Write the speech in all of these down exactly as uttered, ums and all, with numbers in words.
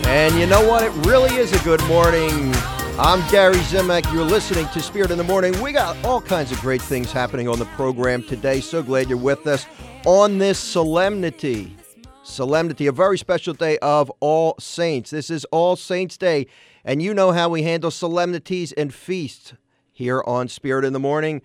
And you know what? It really is a good morning. I'm Gary Zimak. You're listening to Spirit in the Morning. We got all kinds of great things happening on the program today. So glad you're with us on this solemnity. Solemnity, a very special day of All Saints. This is All Saints Day, and you know how we handle solemnities and feasts here on Spirit in the Morning.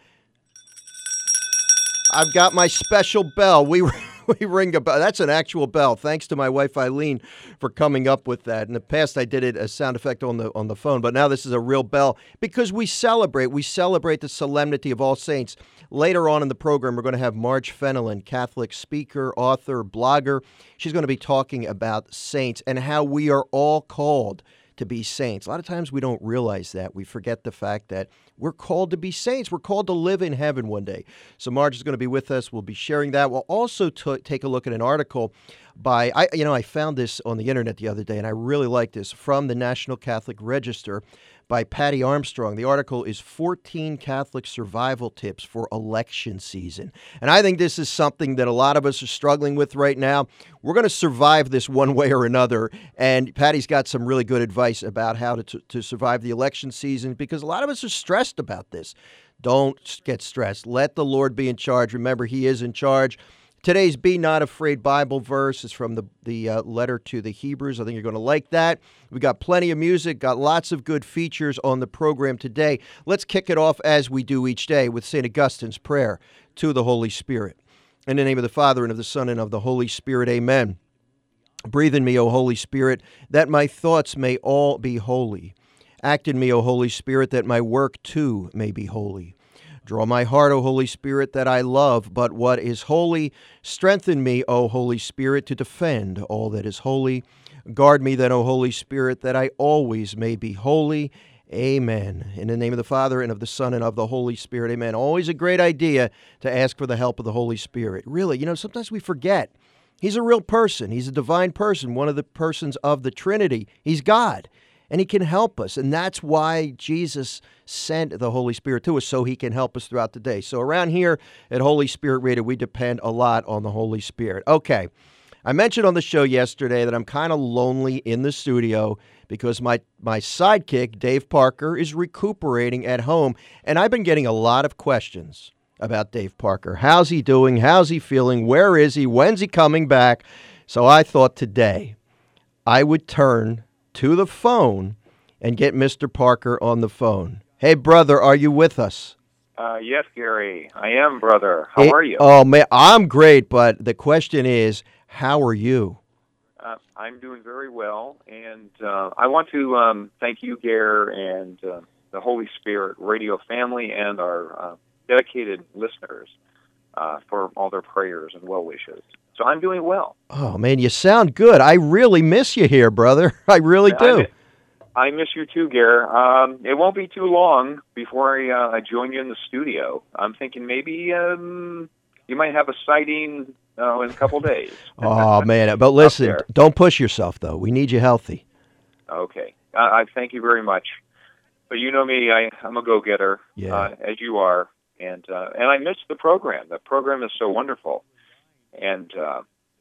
I've got my special bell. We we ring a bell. That's an actual bell. Thanks to my wife Eileen for coming up with that. In the past, I did it as sound effect on the on the phone, but now this is a real bell because we celebrate. We celebrate the solemnity of All Saints. Later on in the program, we're going to have Marge Fenelon, Catholic speaker, author, blogger. She's going to be talking about saints and how we are all called to be saints. A lot of times we don't realize that. We forget the fact that we're called to be saints. We're called to live in heaven one day. So Marge is going to be with us. We'll be sharing that. We'll also t- take a look at an article by, I, you know, I found this on the internet the other day, and I really like this, from the National Catholic Register by Patty Armstrong. The article is fourteen Catholic Survival Tips for Election Season. And I think this is something that a lot of us are struggling with right now. We're going to survive this one way or another. And Patty's got some really good advice about how to, to, to survive the election season, because a lot of us are stressed about this. Don't get stressed. Let the Lord be in charge. Remember, He is in charge. Today's Be Not Afraid Bible verse is from the, the uh, letter to the Hebrews. I think you're going to like that. We got plenty of music, got lots of good features on the program today. Let's kick it off as we do each day with Saint Augustine's prayer to the Holy Spirit. In the name of the Father, and of the Son, and of the Holy Spirit, amen. Breathe in me, O Holy Spirit, that my thoughts may all be holy. Act in me, O Holy Spirit, that my work too may be holy. Draw my heart, O Holy Spirit, that I love but what is holy. Strengthen me, O Holy Spirit, to defend all that is holy. Guard me then, O Holy Spirit, that I always may be holy. Amen. In the name of the Father, and of the Son, and of the Holy Spirit, amen. Always a great idea to ask for the help of the Holy Spirit. Really, you know, sometimes we forget. He's a real person. He's a divine person, one of the persons of the Trinity. He's God. And He can help us. And that's why Jesus sent the Holy Spirit to us, so He can help us throughout the day. So around here at Holy Spirit Radio, we depend a lot on the Holy Spirit. Okay, I mentioned on the show yesterday that I'm kind of lonely in the studio because my, my sidekick, Dave Parker, is recuperating at home. And I've been getting a lot of questions about Dave Parker. How's he doing? How's he feeling? Where is he? When's he coming back? So I thought today I would turn to the phone and get Mister Parker on the phone. Hey, brother, are you with us? Uh, yes, Gary, I am, brother. How Hey, are you? Oh, man, I'm great, but the question is, how are you? Uh, I'm doing very well, and uh, I want to um, thank you, Gary, and uh, the Holy Spirit Radio family and our uh, dedicated listeners uh, for all their prayers and well wishes. So I'm doing well. Oh, man, you sound good. I really miss you here, brother. I really do. I, I miss you too, Gary. Um, it won't be too long before I, uh, I join you in the studio. I'm thinking maybe um, you might have a sighting uh, in a couple days. Oh, man. But listen, don't push yourself, though. We need you healthy. Okay. I, I thank you very much. But you know me, I, I'm a go-getter, Yeah. uh, as you are. And, uh, and I miss the program. The program is so wonderful. And uh,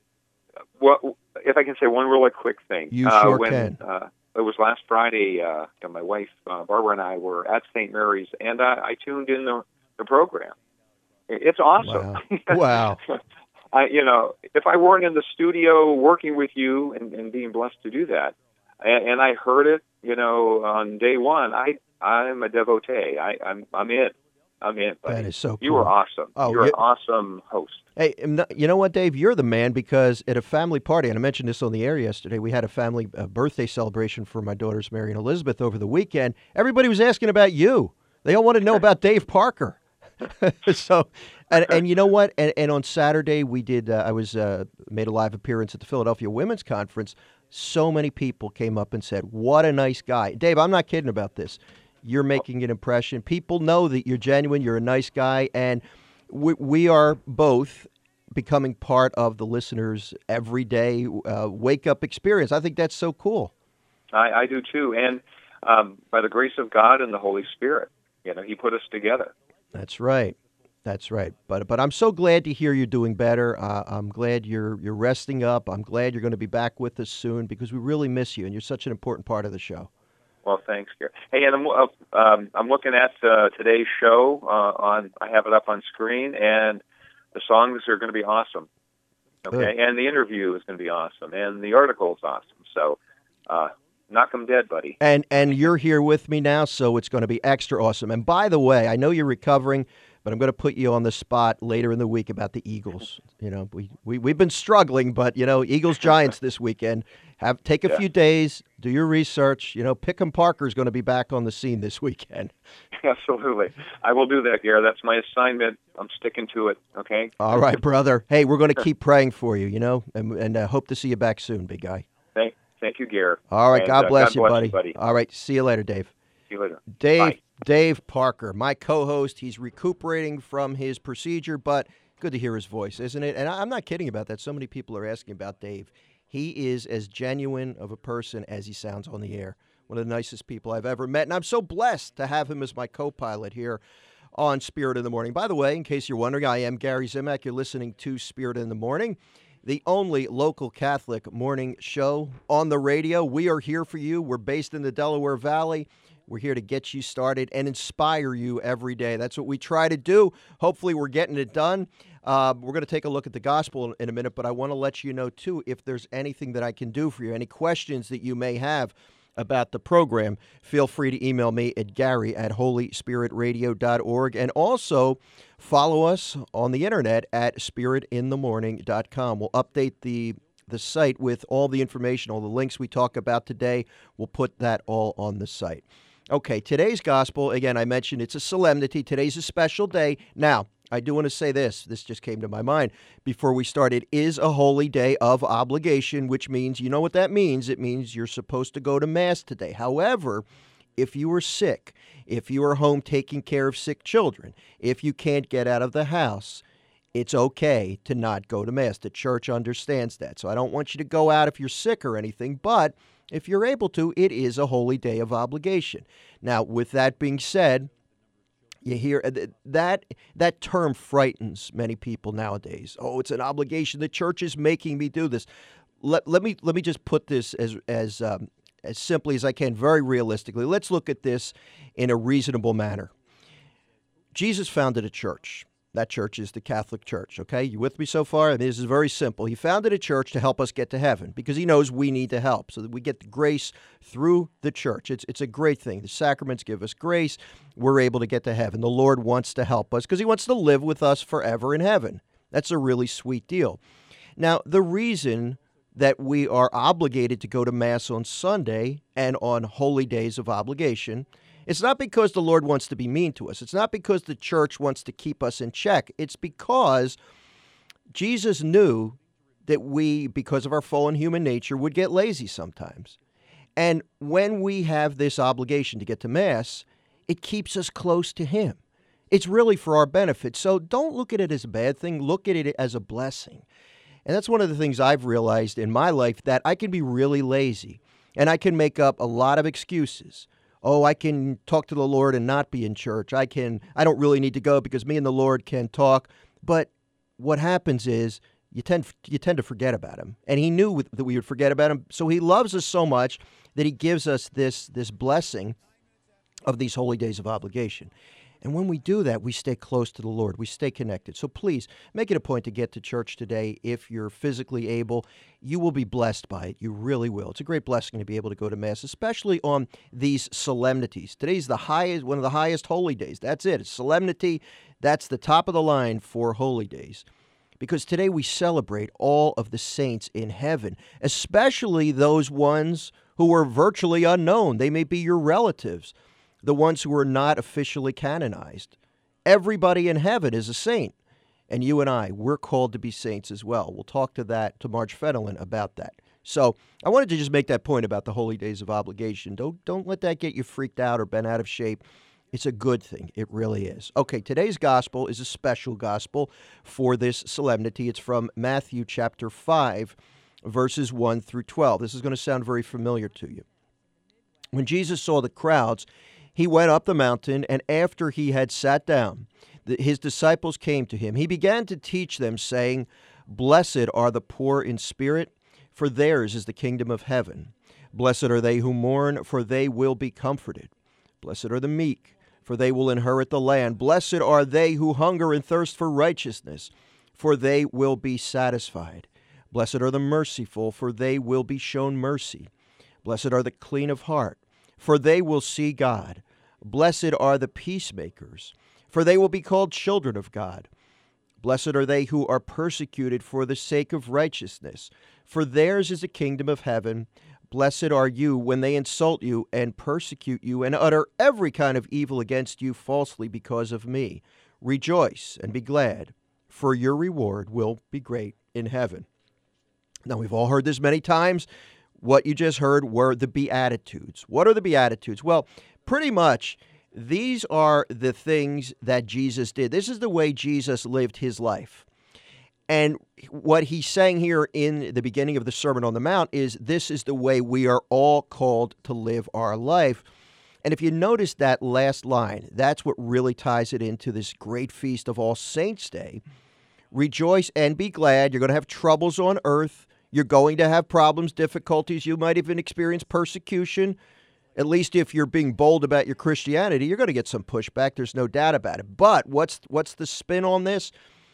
well, if I can say one really quick thing. You uh, sure when, can. Uh, it was last Friday, uh, my wife, uh, Barbara, and I were at Saint Mary's, and I, I tuned in the, the program. It's awesome. Wow. wow. I, you know, if I weren't in the studio working with you and, and being blessed to do that, and, and I heard it, you know, on day one, I, I'm a devotee. I, I'm, I'm in. I'm in. Buddy. That is so cool. You were awesome. Oh, You're you- an awesome host. Hey, you know what, Dave? You're the man, because at a family party, and I mentioned this on the air yesterday, we had a family uh, birthday celebration for my daughters, Mary and Elizabeth, over the weekend. Everybody was asking about you. They all want to know about Dave Parker. so, and, and you know what? And, and on Saturday, we did, uh, I was uh, made a live appearance at the Philadelphia Women's Conference. So many people came up and said, what a nice guy. Dave, I'm not kidding about this. You're making an impression. People know that you're genuine, you're a nice guy, and we, we are both becoming part of the listeners' everyday uh, wake-up experience. I think that's so cool. I, I do too, and um, by the grace of God and the Holy Spirit, you know, He put us together. That's right. That's right. But but I'm so glad to hear you're doing better. Uh, I'm glad you're you're resting up. I'm glad you're going to be back with us soon because we really miss you, and you're such an important part of the show. Well, thanks, Gary. Hey, and I'm uh, um, I'm looking at uh, today's show uh, on. I have it up on screen, and the songs are going to be awesome. Okay, Good. and the interview is going to be awesome, and the article is awesome. So, uh, knock 'em dead, buddy. And and you're here with me now, so it's going to be extra awesome. And by the way, I know you're recovering, but I'm going to put you on the spot later in the week about the Eagles. You know, we, we, we've been struggling, but, you know, Eagles-Giants this weekend. Have Take a Yeah. few days, do your research. You know, Pick'em Parker's going to be back on the scene this weekend. Absolutely, I will do that, Gary. That's my assignment. I'm sticking to it. Okay. All right, brother. Hey, we're going to keep praying for you, you know, and, and uh, hope to see you back soon, big guy. Thank, thank you, Gary. All right, And, God uh, bless God you, bless buddy. you, buddy. All right, see you later, Dave. See you later. Dave, Bye. Dave Parker, my co-host. He's recuperating from his procedure, but good to hear his voice, isn't it? And I- I'm not kidding about that. So many people are asking about Dave. He is as genuine of a person as he sounds on the air. One of the nicest people I've ever met, and I'm so blessed to have him as my co-pilot here on Spirit in the Morning. By the way, in case you're wondering, I am Gary Zimak. You're listening to Spirit in the Morning, the only local Catholic morning show on the radio. We are here for you. We're based in the Delaware Valley. We're here to get you started and inspire you every day. That's what we try to do. Hopefully, we're getting it done. Uh, we're going to take a look at the gospel in a minute, but I want to let you know, too, if there's anything that I can do for you, any questions that you may have about the program, feel free to email me at Gary at holy spirit radio dot org. And also follow us on the internet at spirit in the morning dot com. We'll update the the site with all the information, all the links we talk about today. We'll put that all on the site. Okay, today's gospel, again, I mentioned it's a solemnity. Today's a special day. Now, I do want to say this. This just came to my mind before we started. It is a holy day of obligation, which means, you know what that means? It means you're supposed to go to Mass today. However, if you are sick, if you are home taking care of sick children, if you can't get out of the house, it's okay to not go to Mass. The church understands that. So I don't want you to go out if you're sick or anything, but if you're able to, it is a holy day of obligation. Now, with that being said, you hear that that term frightens many people nowadays. Oh, it's an obligation. The church is making me do this. Let, let me let me just put this as as um, as simply as I can, very realistically. Let's look at this in a reasonable manner. Jesus founded a church. That church is the Catholic Church, okay? You with me so far? I mean, this is very simple. He founded a church to help us get to heaven because he knows we need to help so that we get the grace through the church. It's, it's a great thing. The sacraments give us grace. We're able to get to heaven. The Lord wants to help us because he wants to live with us forever in heaven. That's a really sweet deal. Now, the reason that we are obligated to go to Mass on Sunday and on holy days of obligation, it's not because the Lord wants to be mean to us. It's not because the church wants to keep us in check. It's because Jesus knew that we, because of our fallen human nature, would get lazy sometimes. And when we have this obligation to get to Mass, it keeps us close to him. It's really for our benefit. So don't look at it as a bad thing. Look at it as a blessing. And that's one of the things I've realized in my life, that I can be really lazy and I can make up a lot of excuses. Oh, I can talk to the Lord and not be in church. I can, I don't really need to go because me and the Lord can talk. But what happens is you tend, you tend to forget about him. And he knew that we would forget about him. So he loves us so much that he gives us this, this blessing of these holy days of obligation. And when we do that, we stay close to the Lord. We stay connected. So please make it a point to get to church today if you're physically able. You will be blessed by it. You really will. It's a great blessing to be able to go to Mass, especially on these solemnities. Today's the highest, one of the highest holy days. That's it. It's solemnity. That's the top of the line for holy days. Because today we celebrate all of the saints in heaven, especially those ones who are virtually unknown. They may be your relatives, the ones who are not officially canonized. Everybody in heaven is a saint. And you and I, we're called to be saints as well. We'll talk to that, to Marge Fenelon about that. So I wanted to just make that point about the holy days of obligation. Don't, don't let that get you freaked out or bent out of shape. It's a good thing. It really is. Okay, today's gospel is a special gospel for this solemnity. It's from Matthew chapter five, verses one through twelve. This is going to sound very familiar to you. When Jesus saw the crowds, he went up the mountain, and after he had sat down, The, his disciples came to him. He began to teach them, saying, "Blessed are the poor in spirit, for theirs is the kingdom of heaven. Blessed are they who mourn, for they will be comforted. Blessed are the meek, for they will inherit the land. Blessed are they who hunger and thirst for righteousness, for they will be satisfied. Blessed are the merciful, for they will be shown mercy. Blessed are the clean of heart, for they will see God. Blessed are the peacemakers, for they will be called children of God. Blessed are they who are persecuted for the sake of righteousness, for theirs is the kingdom of heaven. Blessed are you when they insult you and persecute you and utter every kind of evil against you falsely because of me. Rejoice and be glad, for your reward will be great in heaven." Now, we've all heard this many times. What you just heard were the Beatitudes. What are the Beatitudes? Well, pretty much these are the things that Jesus did. This is the way Jesus lived his life. And what he's saying here in the beginning of the Sermon on the Mount is this is the way we are all called to live our life. And if you notice that last line, that's what really ties it into this great feast of All Saints' Day. Rejoice and be glad. You're going to have troubles on earth. You're going to have problems, difficulties. You might even experience persecution. At least if you're being bold about your Christianity, you're going to get some pushback. There's no doubt about it. But what's what's the spin on this?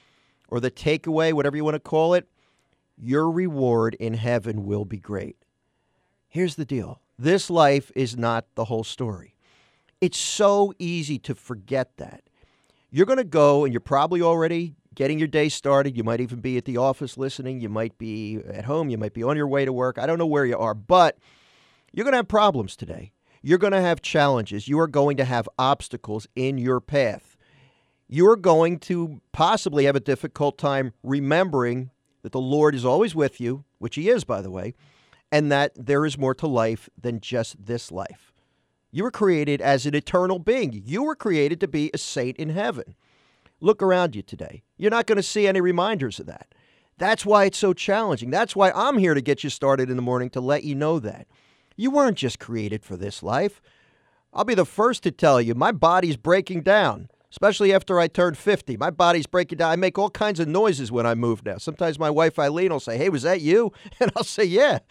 Or the takeaway, whatever you want to call it? Your reward in heaven will be great. Here's the deal. This life is not the whole story. It's so easy to forget that. You're going to go, and you're probably already getting your day started. You might even be at the office listening. You might be at home. You might be on your way to work. I don't know where you are, but you're going to have problems today. You're going to have challenges. You are going to have obstacles in your path. You are going to possibly have a difficult time remembering that the Lord is always with you, which he is, by the way, and that there is more to life than just this life. You were created as an eternal being. You were created to be a saint in heaven. Look around you today. You're not going to see any reminders of that. That's why it's so challenging. That's why I'm here to get you started in the morning to let you know that. You weren't just created for this life. I'll be the first to tell you, my body's breaking down, especially after I turned fifty. My body's breaking down. I make all kinds of noises when I move now. Sometimes my wife Eileen will say, "Hey, was that you?" And I'll say, "Yeah."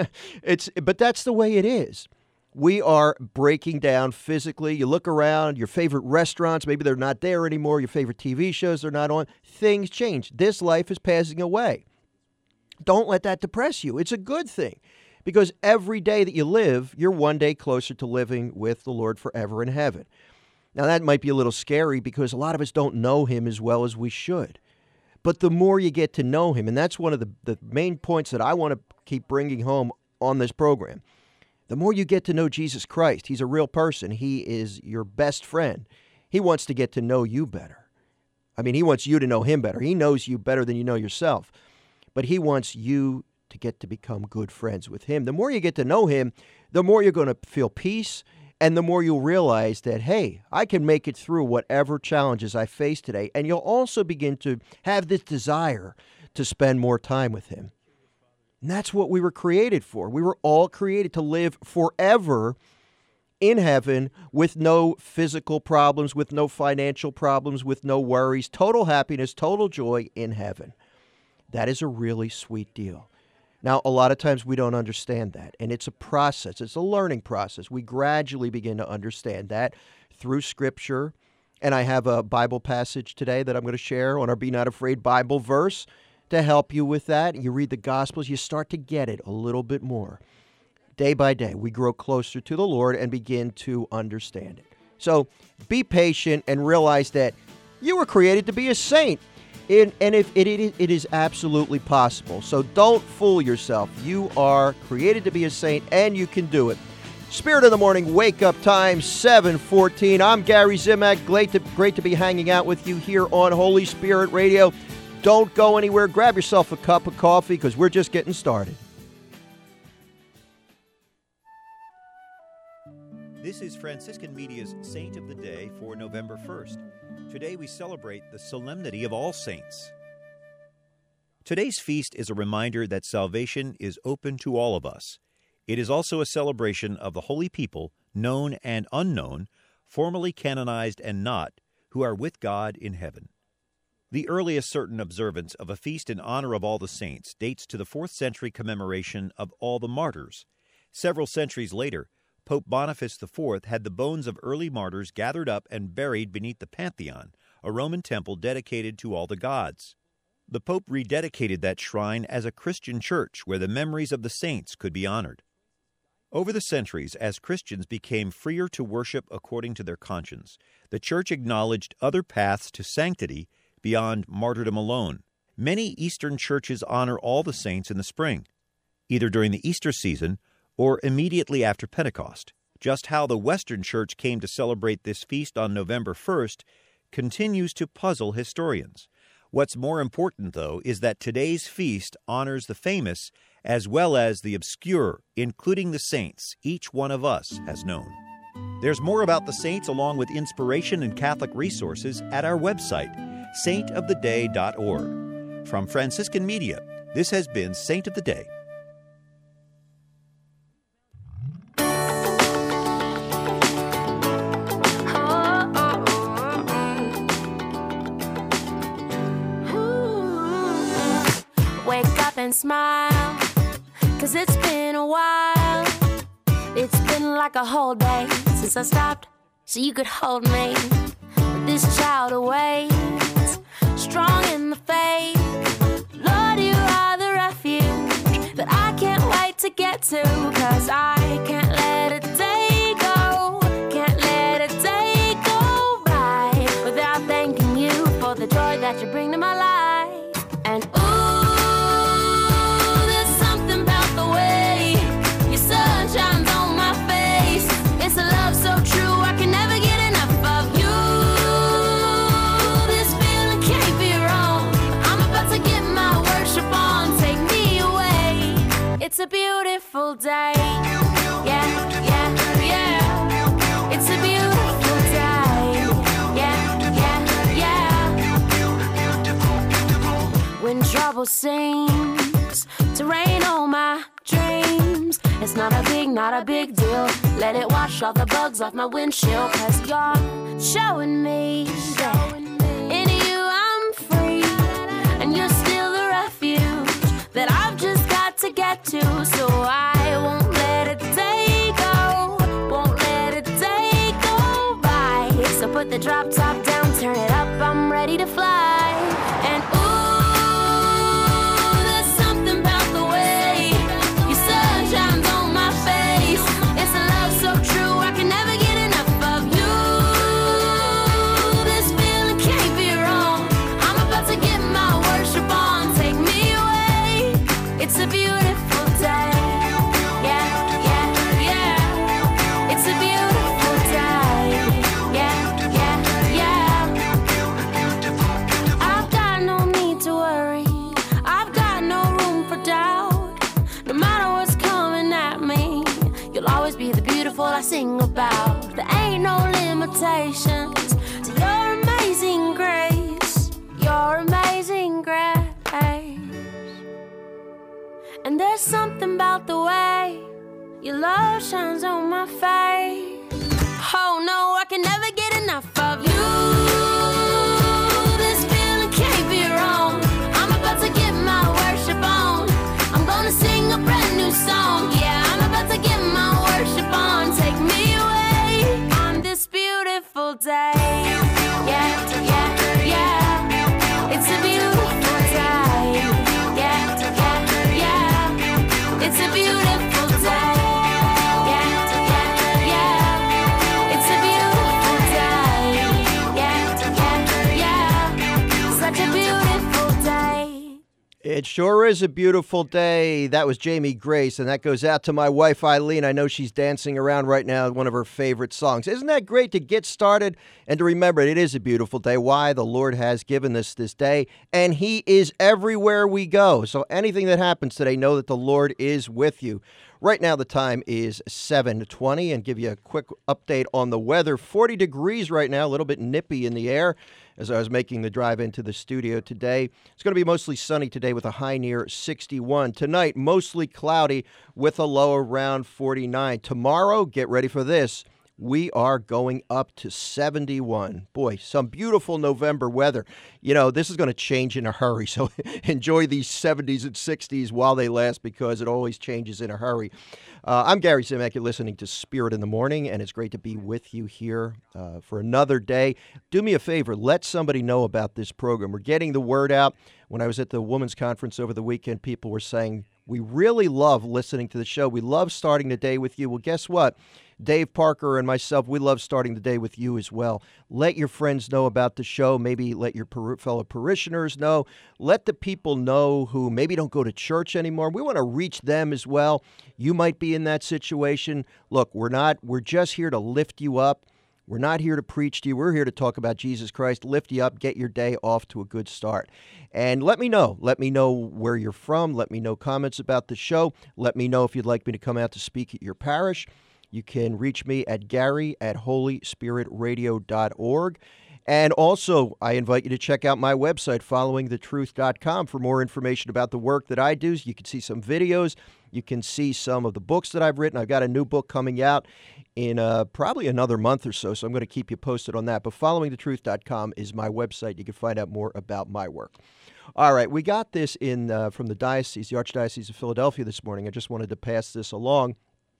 It's, but that's the way it is. We are breaking down physically. You look around, your favorite restaurants, maybe they're not there anymore. Your favorite T V shows, they're not on. Things change. This life is passing away. Don't let that depress you. It's a good thing because every day that you live, you're one day closer to living with the Lord forever in heaven. Now, that might be a little scary because a lot of us don't know him as well as we should. But the more you get to know him, and that's one of the, the main points that I want to keep bringing home on this program, the more you get to know Jesus Christ, he's a real person. He is your best friend. He wants to get to know you better. I mean, he wants you to know him better. He knows you better than you know yourself. But he wants you to get to become good friends with him. The more you get to know him, the more you're going to feel peace, and the more you'll realize that, hey, I can make it through whatever challenges I face today. And you'll also begin to have this desire to spend more time with him. And that's what we were created for. We were all created to live forever in heaven with no physical problems, with no financial problems, with no worries, total happiness, total joy in heaven. That is a really sweet deal. Now, a lot of times we don't understand that, and it's a process. It's a learning process. We gradually begin to understand that through Scripture, and I have a Bible passage today that I'm going to share on our Be Not Afraid Bible verse to help you with that. You read the Gospels, you start to get it a little bit more. Day by day, we grow closer to the Lord and begin to understand it. So be patient and realize that you were created to be a saint. And, and if it, it, it is absolutely possible. So don't fool yourself. You are created to be a saint, and you can do it. Spirit of the Morning Wake Up Time, seven fourteen. I'm Gary Zimak. Great to, great to be hanging out with you here on Holy Spirit Radio. Don't go anywhere. Grab yourself a cup of coffee because we're just getting started. This is Franciscan Media's Saint of the Day for November first. Today we celebrate the Solemnity of All Saints. Today's feast is a reminder that salvation is open to all of us. It is also a celebration of the holy people, known and unknown, formally canonized and not, who who are with God in heaven. The earliest certain observance of a feast in honor of all the saints dates to the fourth century commemoration of all the martyrs. Several centuries later, Pope Boniface the Fourth had the bones of early martyrs gathered up and buried beneath the Pantheon, a Roman temple dedicated to all the gods. The Pope rededicated that shrine as a Christian church where the memories of the saints could be honored. Over the centuries, as Christians became freer to worship according to their conscience, the Church acknowledged other paths to sanctity beyond martyrdom alone. Many Eastern churches honor all the saints in the spring, either during the Easter season or immediately after Pentecost. Just how the Western Church came to celebrate this feast on November first continues to puzzle historians. What's more important, though, is that today's feast honors the famous as well as the obscure, including the saints each one of us has known. There's more about the saints along with inspiration and Catholic resources at our website, saint of the day dot org. From Franciscan Media, this has been Saint of the Day. And smile, 'cause it's been a while. It's been like a whole day since I stopped so you could hold me. But this child awaits, strong in the faith. Lord, you are the refuge that I can't wait to get to, 'cause I can't let a day go, can't let a day go by without thanking you for the joy that you bring to my life. And ooh, shines on my face. It's a love so true, I can never get enough of you. This feeling can't be wrong. I'm about to get my worship on. Take me away. It's a beautiful day. Yeah, yeah, yeah. It's a beautiful day. Yeah, yeah, yeah. When trouble seems to rain on my dreams, it's not a big, not a big deal. Let it wash all the bugs off my windshield, 'cause you're showing me that in you I'm free, and you're still the refuge that I've just got to get to. So I won't let a day go, won't let a day go by. So put the drop top down, turn it up, I'm ready to fly. And ooh, shines on my face. It's a love so true, I can never get enough of you. This feeling can't be wrong. I'm about to get my worship on. Take me away. It's a beautiful day. Yeah, yeah, yeah. It's a beautiful day. Yeah, yeah, yeah. I've got no need to worry. I've got no room for doubt. No matter what's at me, you'll always be the beautiful I sing about. There ain't no limitations to your amazing grace, your amazing grace. And there's something about the way your love shines on my face. Oh no, I can never get enough of you. This feeling can't be wrong. I'm about to get my worship on. I'm gonna sing a brand new song. Yeah, I'm about to get my worship on. Take me away on this beautiful day. Yeah, yeah, yeah. It's a beautiful day. Yeah, yeah, yeah. It's a beautiful day. Yeah, yeah, yeah. It's a beautiful day. Yeah, yeah, yeah. Such a beautiful day. It sure is a beautiful day. That was Jamie Grace, and that goes out to my wife, Eileen. I know she's dancing around right now, one of her favorite songs. Isn't that great to get started and to remember it is a beautiful day? Why? The Lord has given us this day, and He is everywhere we go. So anything that happens today, know that the Lord is with you. Right now, the time is seven twenty, and give you a quick update on the weather. forty degrees right now, a little bit nippy in the air as I was making the drive into the studio today. It's going to be mostly sunny today with a high near sixty-one. Tonight, mostly cloudy with a low around forty-nine. Tomorrow, get ready for this. we are going up to seventy-one. Boy, some beautiful November weather. You know, this is going to change in a hurry, so enjoy these seventies and sixties while they last because it always changes in a hurry. Uh, I'm Gary Zimak. You're listening to Spirit in the Morning, and it's great to be with you here uh, for another day. Do me a favor. Let somebody know about this program. We're getting the word out. When I was at the Women's Conference over the weekend, people were saying, we really love listening to the show. We love starting the day with you. Well, guess what? Dave Parker and myself, we love starting the day with you as well. Let your friends know about the show. Maybe let your par- fellow parishioners know. Let the people know who maybe don't go to church anymore. We want to reach them as well. You might be in that situation. Look, we're not, we're just here to lift you up. We're not here to preach to you. We're here to talk about Jesus Christ, lift you up, get your day off to a good start. And let me know. Let me know where you're from. Let me know comments about the show. Let me know if you'd like me to come out to speak at your parish. You can reach me at Gary at holy spirit radio dot org. And also, I invite you to check out my website, following the truth dot com, for more information about the work that I do. You can see some videos. You can see some of the books that I've written. I've got a new book coming out in uh, probably another month or so, so I'm going to keep you posted on that. But following the truth dot com is my website. You can find out more about my work. All right, we got this in uh, from the diocese, the Archdiocese of Philadelphia this morning. I just wanted to pass this along.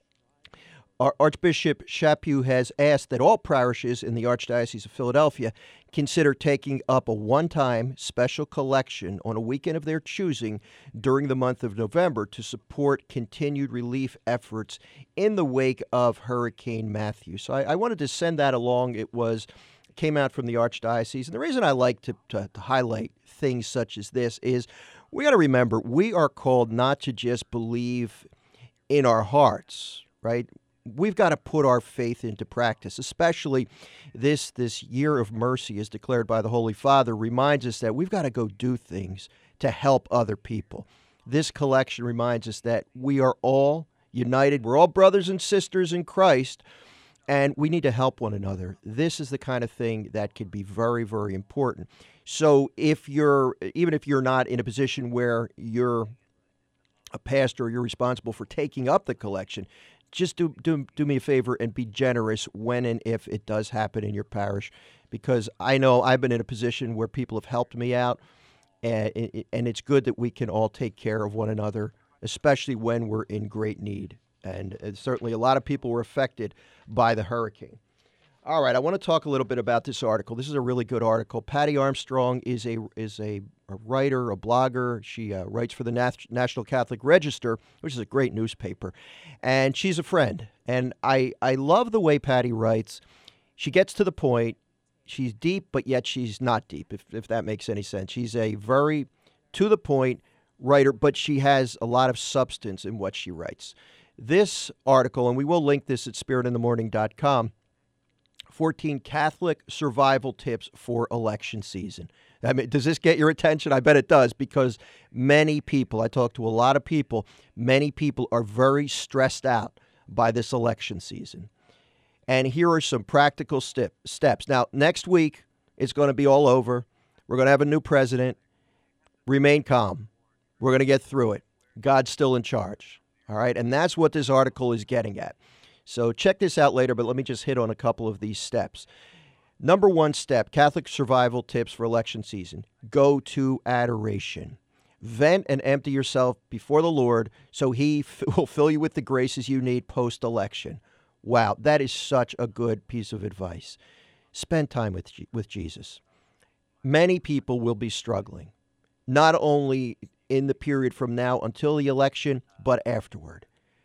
Our Archbishop Chaput has asked that all parishes in the Archdiocese of Philadelphia consider taking up a one-time special collection on a weekend of their choosing during the month of November to support continued relief efforts in the wake of Hurricane Matthew. So I, I wanted to send that along. It was came out from the Archdiocese. And the reason I like to, to, to highlight things such as this is we got to remember we are called not to just believe in our hearts, right? We've got to put our faith into practice, especially this this year of mercy as declared by the Holy Father reminds us that we've got to go do things to help other people. This collection reminds us that we are all united. We're all brothers and sisters in Christ, and we need to help one another. This is the kind of thing that could be very, very important. So if you're, even if you're not in a position where you're a pastor or you're responsible for taking up the collection, just do, do do me a favor and be generous when and if it does happen in your parish, because I know I've been in a position where people have helped me out, and, and it's good that we can all take care of one another, especially when we're in great need. And certainly a lot of people were affected by the hurricane. All right, I want to talk a little bit about this article. This is a really good article. Patty Armstrong is a is a, a writer, a blogger. She uh, writes for the Nat- National Catholic Register, which is a great newspaper, and she's a friend. And I, I love the way Patty writes. She gets to the point. She's deep, but yet she's not deep, if, if that makes any sense. She's a very to-the-point writer, but she has a lot of substance in what she writes. This article, and we will link this at spirit in the morning dot com, fourteen Catholic survival tips for election season. I mean, does this get your attention? I bet it does, because many people, I talk to a lot of people, many people are very stressed out by this election season. And here are some practical step, steps. Now, next week, it's going to be all over. We're going to have a new president. Remain calm. We're going to get through it. God's still in charge. All right, and that's what this article is getting at. So check this out later, but let me just hit on a couple of these steps. Number one step, Catholic survival tips for election season. Go to adoration. Vent and empty yourself before the Lord so he f- will fill you with the graces you need post-election. Wow, that is such a good piece of advice. Spend time with G- with Jesus. Many people will be struggling, not only in the period from now until the election, but afterward.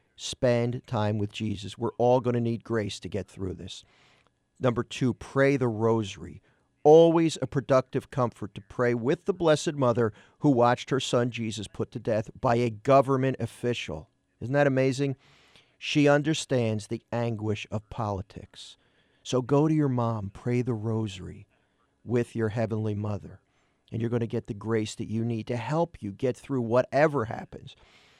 Spend time with Jesus. We're all going to need grace to get through this. Number two, pray the rosary. Always a productive comfort to pray with the Blessed Mother who watched her son Jesus put to death by a government official. Isn't that amazing? She understands the anguish of politics. So go to your mom, pray the rosary with your Heavenly Mother, and you're going to get the grace that you need to help you get through whatever happens.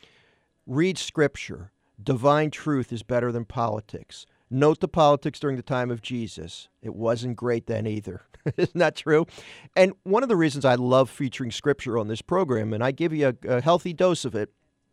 Read Scripture. Divine truth is better than politics. Note the politics during the time of Jesus. It wasn't great then either. Isn't that true? And one of the reasons I love featuring Scripture on this program, and I give you a, a healthy dose of it,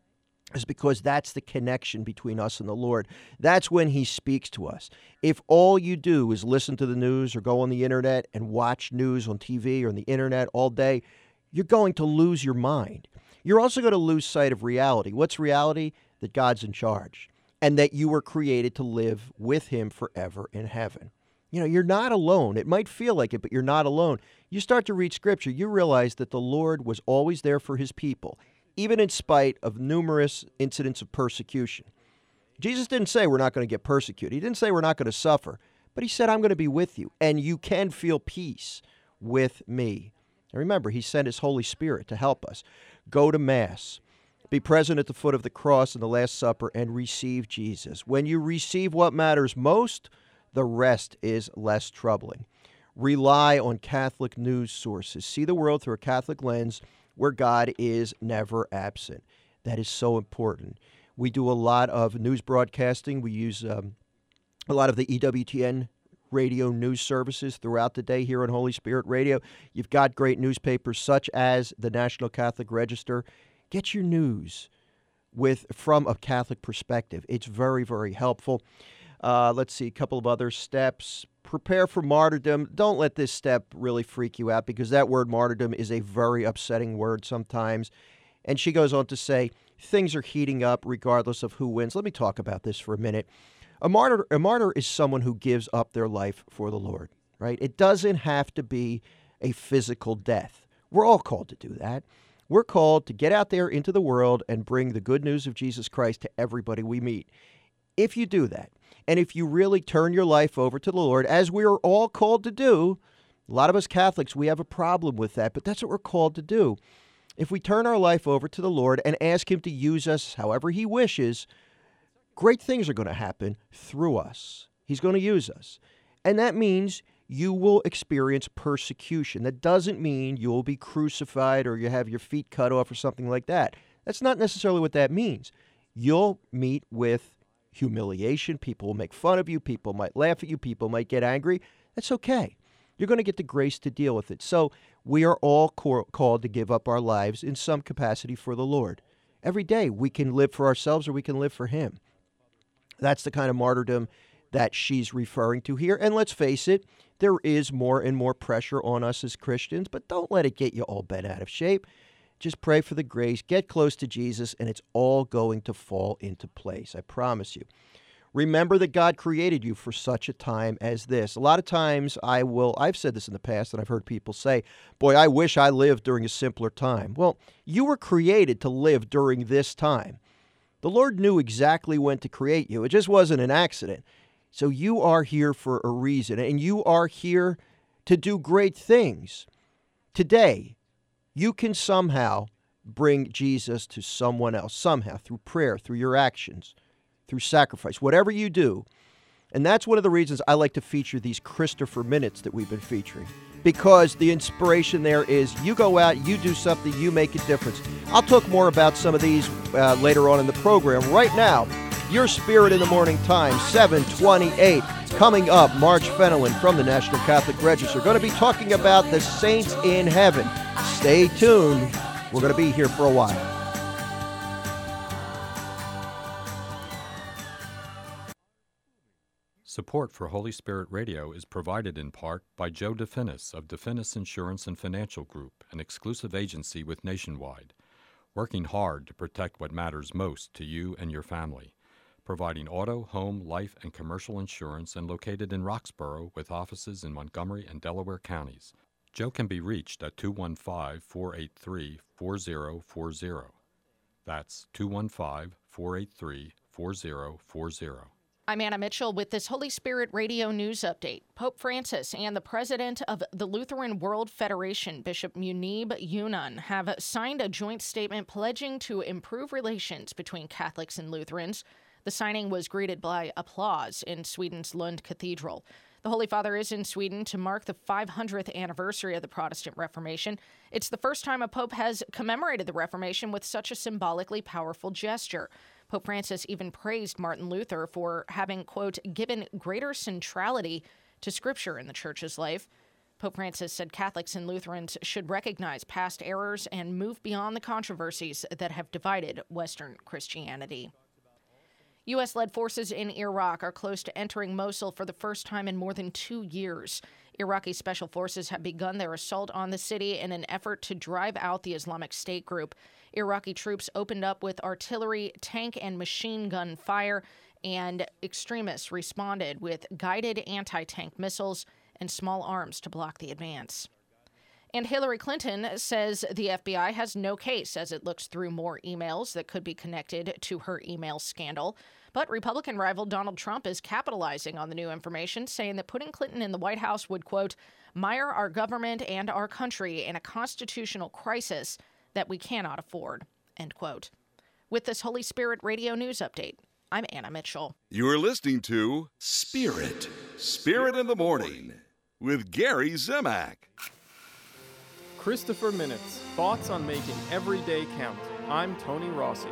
is because that's the connection between us and the Lord. That's when he speaks to us. If all you do is listen to the news or go on the internet and watch news on T V or on the internet all day, you're going to lose your mind. You're also going to lose sight of reality. What's reality? That God's in charge and that you were created to live with him forever in heaven. You know, you're not alone. It might feel like it, but you're not alone. You start to read Scripture, you realize that the Lord was always there for his people, even in spite of numerous incidents of persecution. Jesus didn't say we're not going to get persecuted. He didn't say we're not going to suffer, but he said, I'm going to be with you, and you can feel peace with me. And remember, he sent his Holy Spirit to help us. Go to Mass. Be present at the foot of the cross in the Last Supper and receive Jesus. When you receive what matters most, the rest is less troubling. Rely on Catholic news sources. See the world through a Catholic lens where God is never absent. That is so important. We do a lot of news broadcasting. We use um, a lot of the E W T N radio news services throughout the day here on Holy Spirit Radio. You've got great newspapers such as the National Catholic Register. Get your news with from a Catholic perspective. It's very, very helpful. Uh, let's see, a couple of other steps. Prepare for martyrdom. Don't let this step really freak you out because that word martyrdom is a very upsetting word sometimes. And she goes on to say, things are heating up regardless of who wins. Let me talk about this for a minute. A martyr, a martyr is someone who gives up their life for the Lord, right? It doesn't have to be a physical death. We're all called to do that. We're called to get out there into the world and bring the good news of Jesus Christ to everybody we meet. If you do that, and if you really turn your life over to the Lord, as we are all called to do, a lot of us Catholics, we have a problem with that, but that's what we're called to do. If we turn our life over to the Lord and ask him to use us however he wishes, great things are going to happen through us. He's going to use us. And that means you will experience persecution. That doesn't mean you will be crucified or you have your feet cut off or something like that. That's not necessarily what that means. You'll meet with humiliation. People will make fun of you. People might laugh at you. People might get angry. That's okay. You're going to get the grace to deal with it. So we are all co- called to give up our lives in some capacity for the Lord. Every day we can live for ourselves or we can live for him. That's the kind of martyrdom that she's referring to here. And let's face it, there is more and more pressure on us as Christians, but don't let it get you all bent out of shape. Just pray for the grace, get close to Jesus, and it's all going to fall into place. I promise you. Remember that God created you for such a time as this. A lot of times I will, I've said this in the past, and I've heard people say, boy, I wish I lived during a simpler time. Well, you were created to live during this time. The Lord knew exactly when to create you. It just wasn't an accident. So you are here for a reason, and you are here to do great things. Today, you can somehow bring Jesus to someone else, somehow, through prayer, through your actions, through sacrifice, whatever you do. And that's one of the reasons I like to feature these Christopher Minutes that we've been featuring, because the inspiration there is you go out, you do something, you make a difference. I'll talk more about some of these uh, later on in the program. Right now, Your Spirit in the Morning Time, seven twenty-eight. Coming up, Marge Fenelon from the National Catholic Register. Going to be talking about the saints in heaven. Stay tuned. We're going to be here for a while. Support for Holy Spirit Radio is provided in part by Joe DeFinis of DeFinis Insurance and Financial Group, an exclusive agency with Nationwide, working hard to protect what matters most to you and your family, providing auto, home, life, and commercial insurance and located in Roxborough with offices in Montgomery and Delaware counties. Joe can be reached at two one five, four eight three, four zero four zero. That's two one five, four eight three, four zero four zero. I'm Anna Mitchell with this Holy Spirit Radio News Update. Pope Francis and the president of the Lutheran World Federation, Bishop Munib Yunan, have signed a joint statement pledging to improve relations between Catholics and Lutherans. The signing was greeted by applause in Sweden's Lund Cathedral. The Holy Father is in Sweden to mark the five hundredth anniversary of the Protestant Reformation. It's the first time a pope has commemorated the Reformation with such a symbolically powerful gesture. Pope Francis even praised Martin Luther for having, quote, given greater centrality to Scripture in the Church's life. Pope Francis said Catholics and Lutherans should recognize past errors and move beyond the controversies that have divided Western Christianity. U S-led forces in Iraq are close to entering Mosul for the first time in more than two years. Iraqi special forces have begun their assault on the city in an effort to drive out the Islamic State group. Iraqi troops opened up with artillery, tank, and machine gun fire, and extremists responded with guided anti-tank missiles and small arms to block the advance. And Hillary Clinton says the F B I has no case as it looks through more emails that could be connected to her email scandal. But Republican rival Donald Trump is capitalizing on the new information, saying that putting Clinton in the White House would, quote, mire our government and our country in a constitutional crisis that we cannot afford, end quote. With this Holy Spirit Radio News Update, I'm Anna Mitchell. You're listening to Spirit, Spirit in the Morning with Gary Zimak. Christopher Minutes, thoughts on making every day count. I'm Tony Rossi.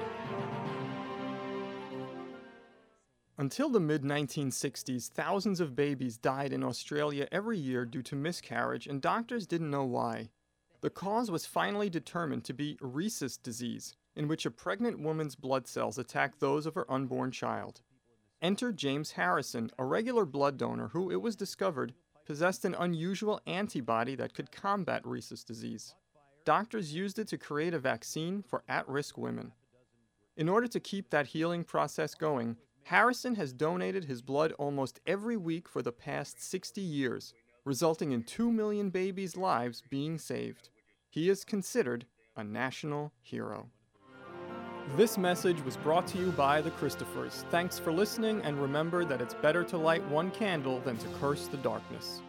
Until the mid nineteen sixties, thousands of babies died in Australia every year due to miscarriage, and doctors didn't know why. The cause was finally determined to be rhesus disease, in which a pregnant woman's blood cells attack those of her unborn child. Enter James Harrison, a regular blood donor who, it was discovered, possessed an unusual antibody that could combat rhesus disease. Doctors used it to create a vaccine for at-risk women. In order to keep that healing process going, Harrison has donated his blood almost every week for the past sixty years, resulting in two million babies' lives being saved. He is considered a national hero. This message was brought to you by the Christophers. Thanks for listening, and remember that it's better to light one candle than to curse the darkness.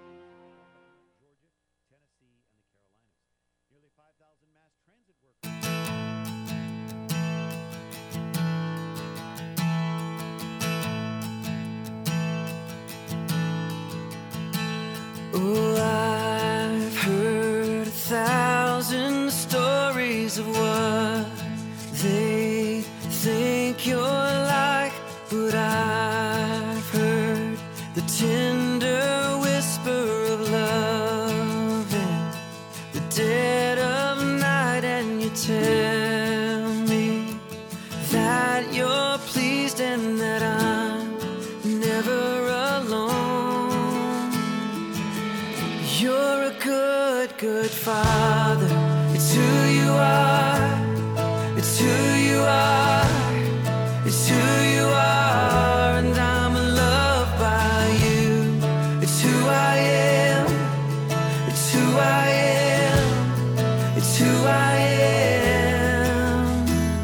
Oh, I've heard a thousand stories of what they think you're like, but I've heard the tender whisper of love in the dead of night, and you tell me that you're pleased and that I'm never alone. You're a good, good father. It's who you are. It's who you are. It's who you are. And I'm loved by you. It's who I am. It's who I am. It's who I am.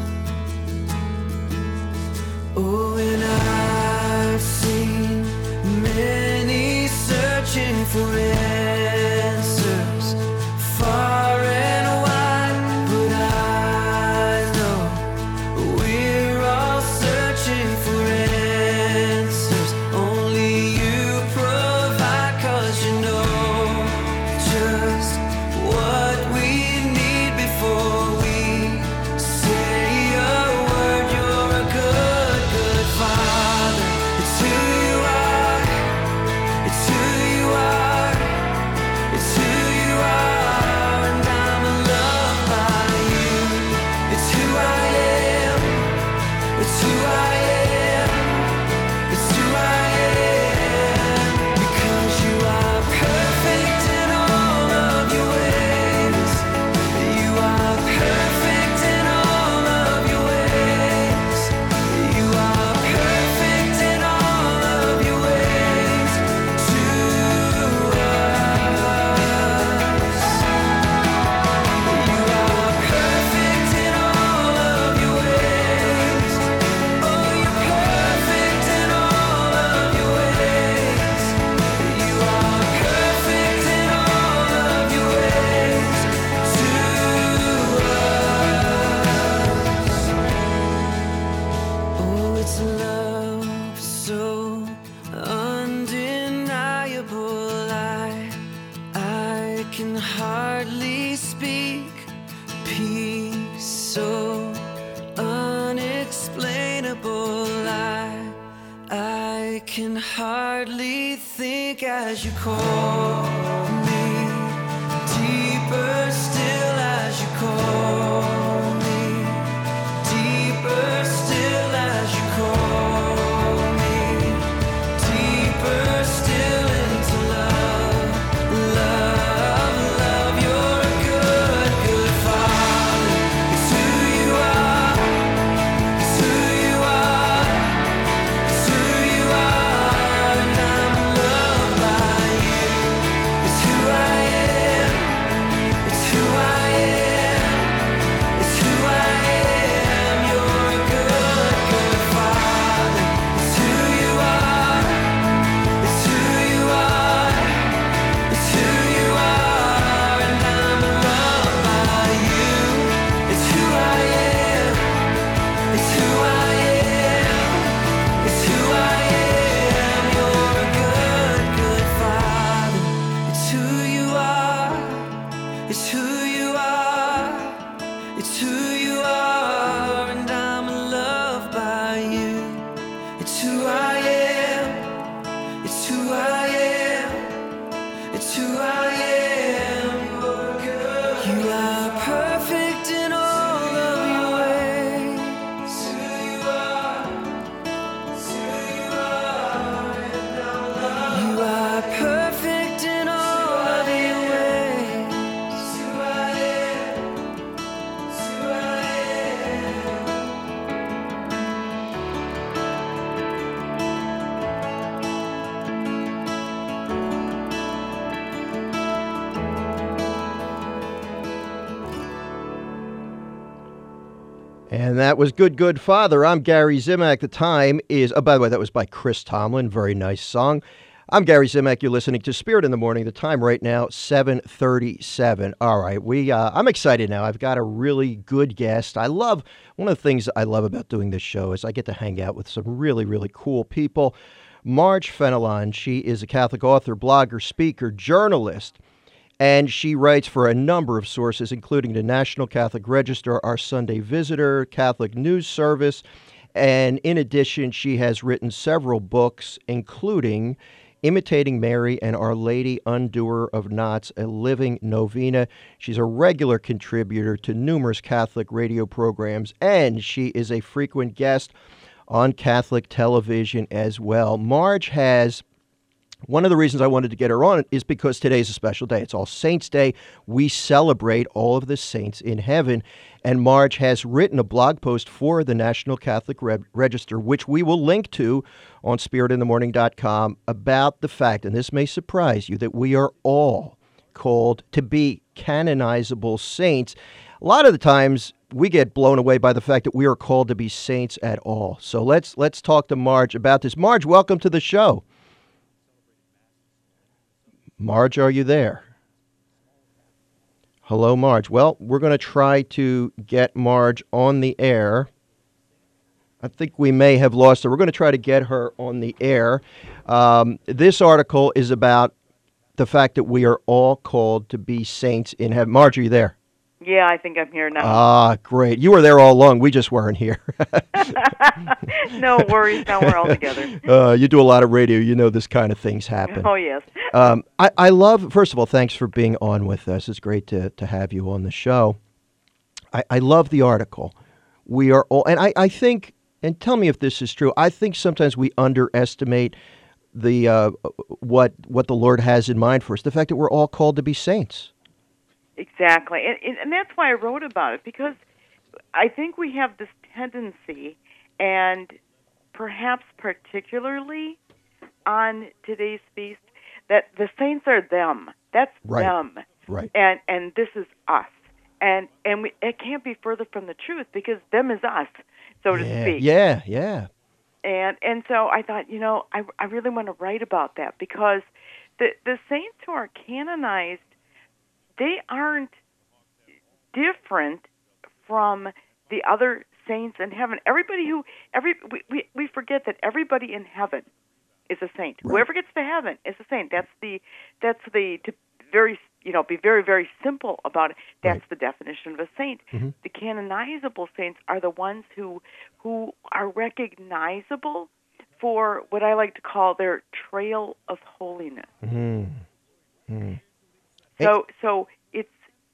Oh, and I've seen many searching for answers far and wide, but I know we're all searching for answers only you provide, 'cause you know just what we need before we say a word. You're a good, good father. It's who you are. It's who you are. It's who you are, and I'm loved by you. It's who I am. It's who I am. It's who I am. Because you are perfect in all of your ways. You are perfect in all of your ways. You are perfect in all of your ways to us. You are perfect in all of your ways. Oh, you're perfect in all of your ways. You are perfect in all of your ways to us. Oh, it's love so undeniable. I, I can hardly speak. Peace so unexplainable. I, I can hardly think as you call me. deeper still as you call me, deeper still as you call me, deeper still into love, love, love. You're a good, good Father. It's who you are, it's who you are, it's who you are, and I'm loved by you. It's who I am, it's who I am, it's who I am. You're a good, good Father. It's who you are, it's who you are, it's who you are, and I'm loved by you. It's who I am, it's who I am, it's who I am. You're a good, good Father. It's who you are, it's who you are, it's who you are, and I'm loved by you. It's who I am, it's who I am, it's who I am. You're good. You are perfect in all of your ways. It's who you are, it's who you are, and I'm loved. You are perfect in all of your ways. It's who I am, it's who I am. And that was Good, Good Father. I'm Gary Zimak. The time is, oh, by the way, that was by Chris Tomlin. Very nice song. I'm Gary Zimak. You're listening to Spirit in the Morning. The time right now, seven thirty-seven. All right, we. Uh, I'm excited now. I've got a really good guest. I love, one of the things I love about doing this show is I get to hang out with some really, really cool people. Marge Fenelon, she is a Catholic author, blogger, speaker, journalist. And she writes for a number of sources, including the National Catholic Register, Our Sunday Visitor, Catholic News Service. And in addition, she has written several books, including Imitating Mary and Our Lady Undoer of Knots, a Living Novena. She's a regular contributor to numerous Catholic radio programs, and she is a frequent guest on Catholic television as well. Marge has... One of the reasons I wanted to get her on is because today's a special day. It's All Saints' Day. We celebrate all of the saints in heaven. And Marge has written a blog post for the National Catholic Re- Register, which we will link to on spirit in the morning dot com, about the fact, and this may surprise you, that we are all called to be canonizable saints. A lot of the times we get blown away by the fact that we are called to be saints at all. So let's let's talk to Marge about this. Marge, welcome to the show. Marge, are you there? Hello, Marge. Well, we're going to try to get Marge on the air. I think we may have lost her. We're going to try to get her on the air. Um, this article is about the fact that we are all called to be saints in heaven. Marge, are you there? Yeah, I think I'm here now. Ah, great. You were there all along. We just weren't here. No worries. Now we're all together. Uh, you do a lot of radio. You know this kind of things happen. Oh, yes. Um, I, I love, first of all, thanks for being on with us. It's great to, to have you on the show. I, I love the article. We are all, and I, I think, and tell me if this is true, I think sometimes we underestimate the uh, what what the Lord has in mind for us, the fact that we're all called to be saints. Exactly. And, and that's why I wrote about it, because I think we have this tendency, and perhaps particularly on today's feast, that the saints are them. That's right. them. Right. And and this is us. And and we, it can't be further from the truth, because them is us, so to yeah, speak. Yeah, yeah. And and so I thought, you know, I I really want to write about that, because the the saints who are canonized, they aren't different from the other saints in heaven. Everybody who every we, we, we forget that everybody in heaven is a saint. Right. Whoever gets to heaven is a saint. That's the that's the to very you know be very very simple about it. That's Right. the definition of a saint. Mm-hmm. The canonizable saints are the ones who who are recognizable for what I like to call their trail of holiness. Mm-hmm. Mm-hmm. So so it's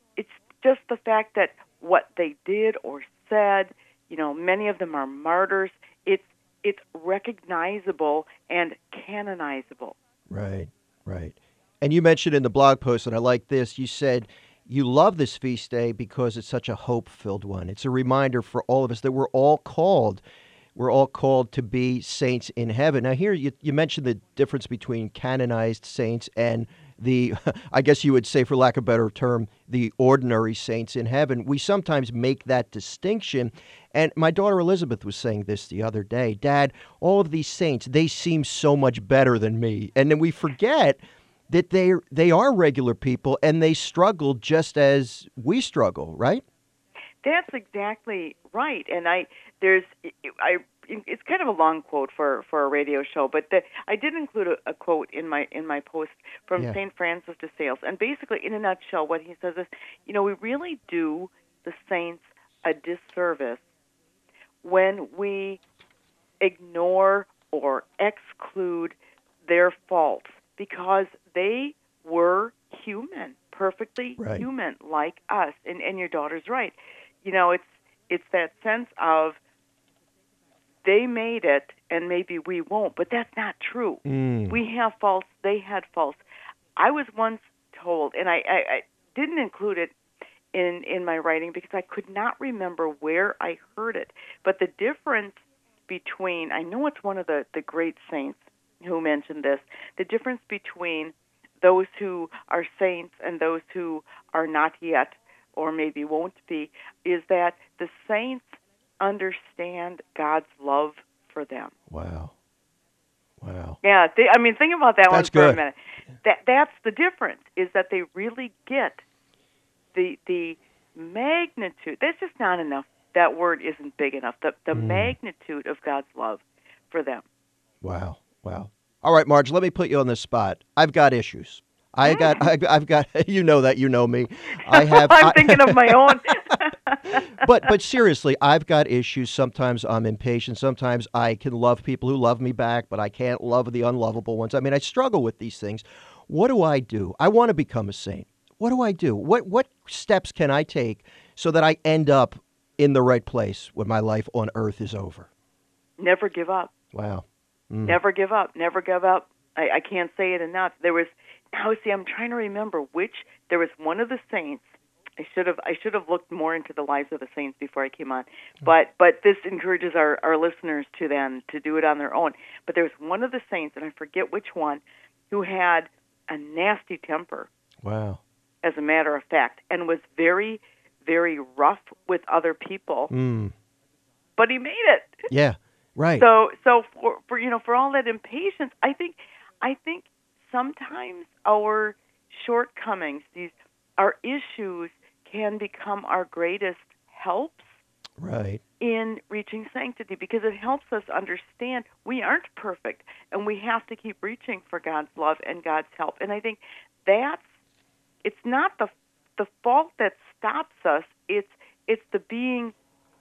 just the fact that what they did or said, you know, many of them are martyrs. It's it's recognizable and canonizable. Right, right. And you mentioned in the blog post, and I like this, you said you love this feast day because it's such a hope-filled one. It's a reminder for all of us that we're all called. We're all called to be saints in heaven. Now, here you, you mentioned the difference between canonized saints and the, I guess you would say, for lack of a better term, the ordinary saints in heaven. We sometimes make that distinction. And my daughter Elizabeth was saying this the other day. Dad, all of these saints, they seem so much better than me. And then we forget that they they are regular people and they struggle just as we struggle, right? That's exactly right. And I there's I it's kind of a long quote for, for a radio show, but the, I did include a, a quote in my in my post from Yeah. Saint Francis de Sales. And basically, in a nutshell, what he says is, you know, we really do the saints a disservice when we ignore or exclude their faults, because they were human, perfectly Right. human like us. And and your daughter's right. You know, it's it's that sense of they made it and maybe we won't, but that's not true. Mm. We have faults, they had faults. I was once told, and I, I, I didn't include it in, in my writing because I could not remember where I heard it, but the difference between, I know it's one of the, the great saints who mentioned this, the difference between those who are saints and those who are not yet or maybe won't be, is that the saints understand God's love for them. Wow. Wow. Yeah, they, I mean, think about that That's one for good. a minute. That that's the difference, is that they really get the the magnitude. That's just not enough. That word isn't big enough. The the Mm. magnitude of God's love for them. Wow. Wow. All right, Marge, let me put you on the spot. I've got issues. I got, I, I've got, you know that, you know me. I have. I'm I- thinking of my own. but but seriously, I've got issues. Sometimes I'm impatient. Sometimes I can love people who love me back, but I can't love the unlovable ones. I mean, I struggle with these things. What do I do? I want to become a saint. What do I do? What what steps can I take so that I end up in the right place when my life on earth is over? Never give up. Wow. Mm. Never give up. Never give up. I, I can't say it enough. There was now. See, I'm trying to remember which. There was one of the saints. I should have. I should have looked more into the lives of the saints before I came on. But but this encourages our, our listeners to then to do it on their own. But there was one of the saints, and I forget which one, who had a nasty temper. Wow. As a matter of fact, and was very, very rough with other people. Mm. But he made it. Yeah. Right. So, so for, for you know, for all that impatience, I think, I think sometimes our shortcomings, these our issues, can become our greatest helps Right. in reaching sanctity, because it helps us understand we aren't perfect and we have to keep reaching for God's love and God's help. And I think that's it's not the the fault that stops us. It's it's the being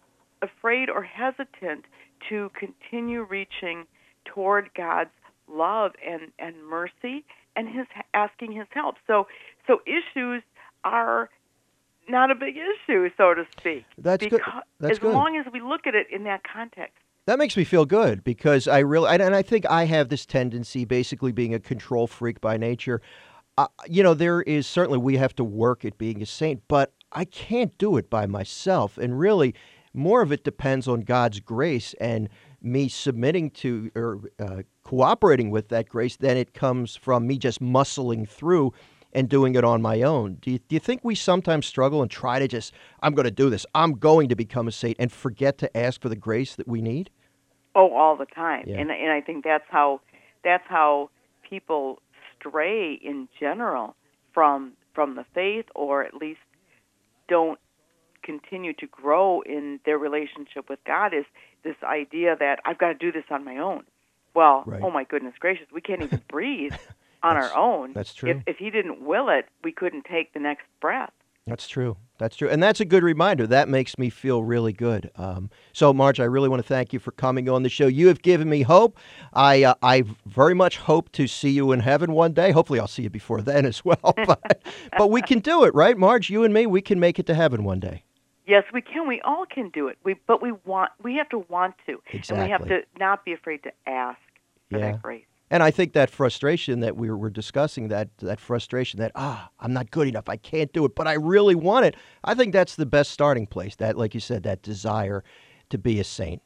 afraid or hesitant to continue reaching toward God's love and, and mercy and his asking his help. So so issues are not a big issue, so to speak. That's good. because That's as good. long as we look at it in that context. That makes me feel good because I really, and and I think I have this tendency, basically being a control freak by nature. Uh, you know, there is certainly, we have to work at being a saint, but I can't do it by myself. And really, more of it depends on God's grace and me submitting to or uh, cooperating with that grace than it comes from me just muscling through and doing it on my own. Do you, do you think we sometimes struggle and try to just, I'm going to do this, I'm going to become a saint, and forget to ask for the grace that we need? Oh, all the time. Yeah. And and I think that's how that's how people stray in general from from the faith, or at least don't continue to grow in their relationship with God, is this idea that I've got to do this on my own. Well, Right. oh my goodness gracious, we can't even breathe on That's- our own. that's true. If if he didn't will it, we couldn't take the next breath. That's true. That's true. And that's a good reminder. That makes me feel really good. Um, so, Marge, I really want to thank you for coming on the show. You have given me hope. I uh, I very much hope to see you in heaven one day. Hopefully, I'll see you before then as well. But, but we can do it, right, Marge? You and me, we can make it to heaven one day. Yes, we can. We all can do it. We, but we want. We have to want to, Exactly. and we have to not be afraid to ask for Yeah. that grace. And I think that frustration that we were discussing, that that frustration that, ah, I'm not good enough, I can't do it, but I really want it, I think that's the best starting place, that, like you said, that desire to be a saint.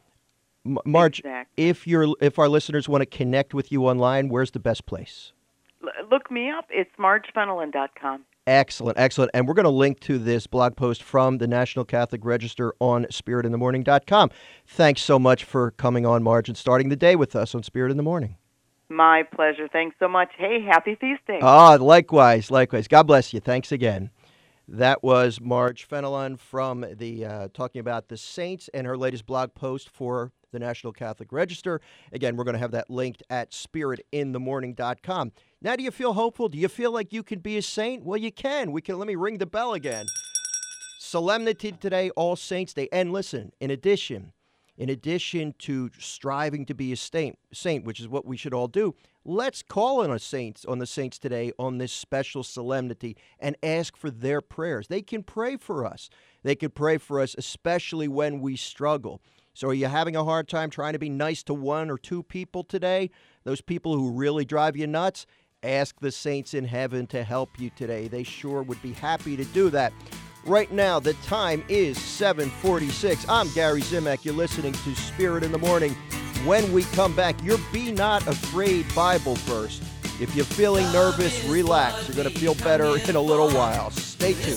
M- Marge, Exactly. if you're, if our listeners want to connect with you online, where's the best place? L- look me up. It's marge fenelon dot com. Excellent, excellent. And we're going to link to this blog post from the National Catholic Register on spirit in the morning dot com. Thanks so much for coming on, Marge, and starting the day with us on Spirit in the Morning. My pleasure. Thanks so much. Hey, happy feast day. Ah, likewise, likewise. God bless you. Thanks again. That was Marge Fenelon from the uh, talking about the saints and her latest blog post for the National Catholic Register. Again, we're going to have that linked at spirit in the morning dot com. Now, do you feel hopeful? Do you feel like you can be a saint? Well, you can. We can. Let me ring the bell again. Solemnity today, All Saints Day. And listen, in addition, in addition to striving to be a saint, saint, which is what we should all do, let's call on our saints, on the saints today on this special solemnity and ask for their prayers. They can pray for us. They can pray for us, especially when we struggle. So are you having a hard time trying to be nice to one or two people today? Those people who really drive you nuts? Ask the saints in heaven to help you today. They sure would be happy to do that. Right now, the time is seven forty-six. I'm Gary Zimak. You're listening to Spirit in the Morning. When we come back, your Be Not Afraid Bible verse. If you're feeling nervous, relax. You're going to feel better in a little while. Stay tuned.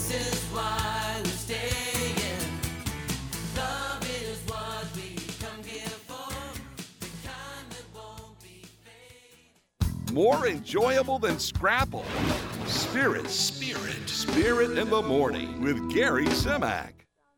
More enjoyable than Scrapple. Spirit, Spirit, Spirit in the Morning with Gary Zimak.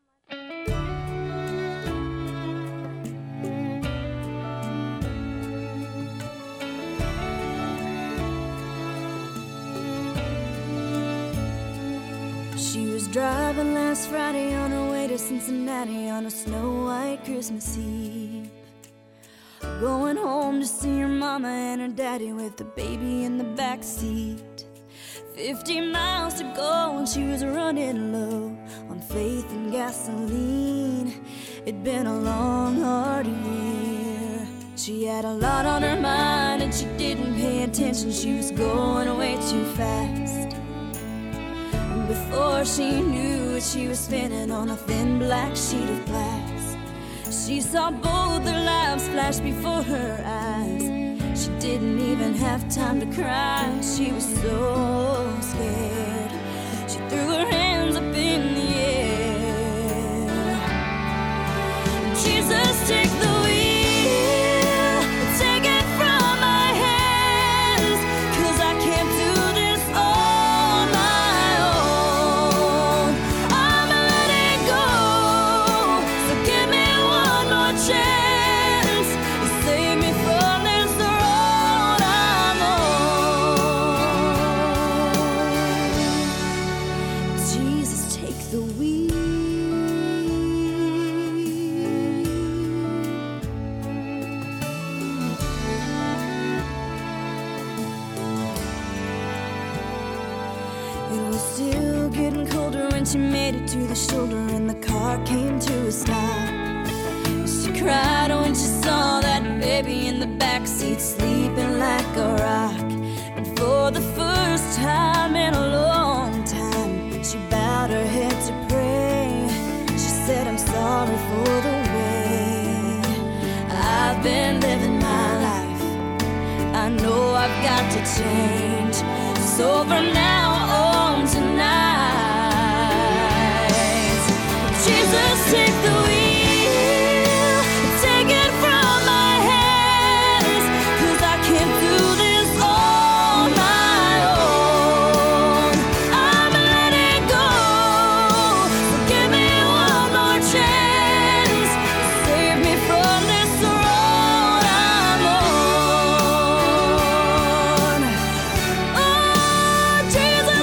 She was driving last Friday on her way to Cincinnati on a snow-white Christmas Eve. Going home to see her mama and her daddy with the baby in the back seat. Fifty miles to go and she was running low on faith and gasoline. It'd been a long, hard year. She had a lot on her mind and she didn't pay attention. She was going way too fast. And before she knew it, she was spinning on a thin black sheet of glass. She saw both their lives flash before her eyes. She didn't even have time to cry. She was so scared. She threw her hands up in the air. Jesus, take the wheel. Take it from my hands. 'Cause I can't do this on my own. I'm letting go. So give me one more chance. Save me from this road I'm on. Jesus, take the wheel. It was still getting colder when she made it to the shoulder and the car came to a stop. She cried when she saw that baby in the backseat sleeping like a rock. And for the first time in a long time, she bowed her head to pray. She said, I'm sorry for the way I've been living my life. I know I've got to change. So from now on tonight, Jesus, take the wheel. Take it from my hands. 'Cause I can't do this on my own. I'm letting go. So give me one more chance. Save me from this road I'm on. Oh, Jesus.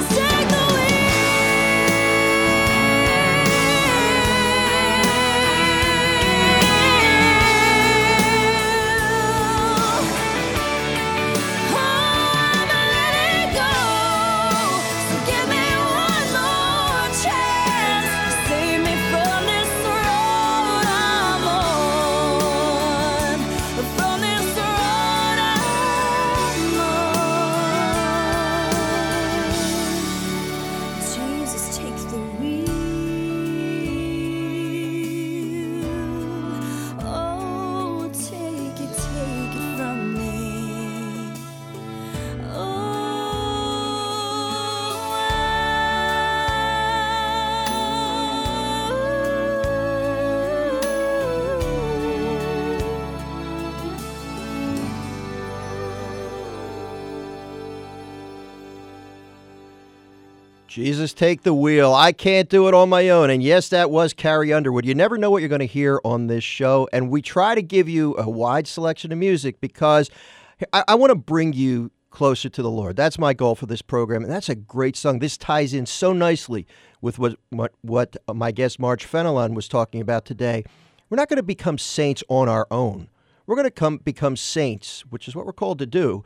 Jesus, take the wheel. I can't do it on my own. And yes, that was Carrie Underwood. You never know what you're going to hear on this show. And we try to give you a wide selection of music because I, I want to bring you closer to the Lord. That's my goal for this program. And that's a great song. This ties in so nicely with what, what, what my guest Marge Fenelon was talking about today. We're not going to become saints on our own. We're going to come become saints, which is what we're called to do,